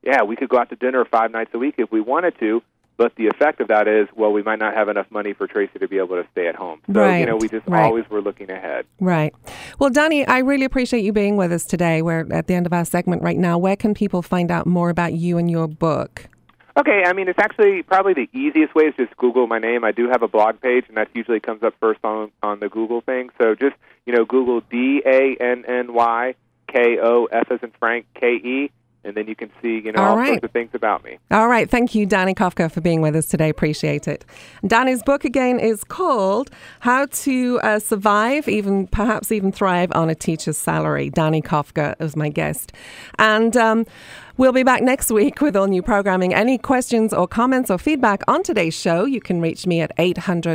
yeah, we could go out to dinner 5 nights a week if we wanted to, but the effect of that is, well, we might not have enough money for Tracy to be able to stay at home. So, right. We just right. always were looking ahead. Right. Well, Donnie, I really appreciate you being with us today. We're at the end of our segment right now. Where can people find out more about you and your book? Okay, I mean, it's actually probably the easiest way is just Google my name. I do have a blog page, and that usually comes up first on the Google thing. So just, Google DANNYKOF as in Frank, KE, and then you can see, all sorts of things about me. All right. Thank you, Danny Kofka, for being with us today. Appreciate it. Danny's book, again, is called How to Survive, Perhaps Even Thrive on a Teacher's Salary. Danny Kofka is my guest. And we'll be back next week with all new programming. Any questions or comments or feedback on today's show, you can reach me at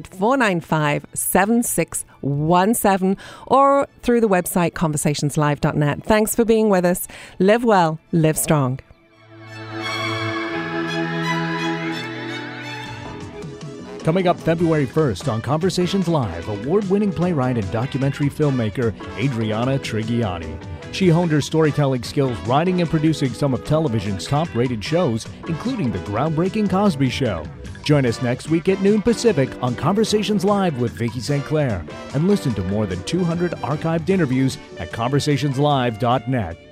800-495-7617 or through the website conversationslive.net. Thanks for being with us. Live well, live strong. Coming up February 1st on Conversations Live, award-winning playwright and documentary filmmaker Adriana Trigiani. She honed her storytelling skills writing and producing some of television's top-rated shows, including the groundbreaking Cosby Show. Join us next week at noon Pacific on Conversations Live with Vicki St. Clair and listen to more than 200 archived interviews at conversationslive.net.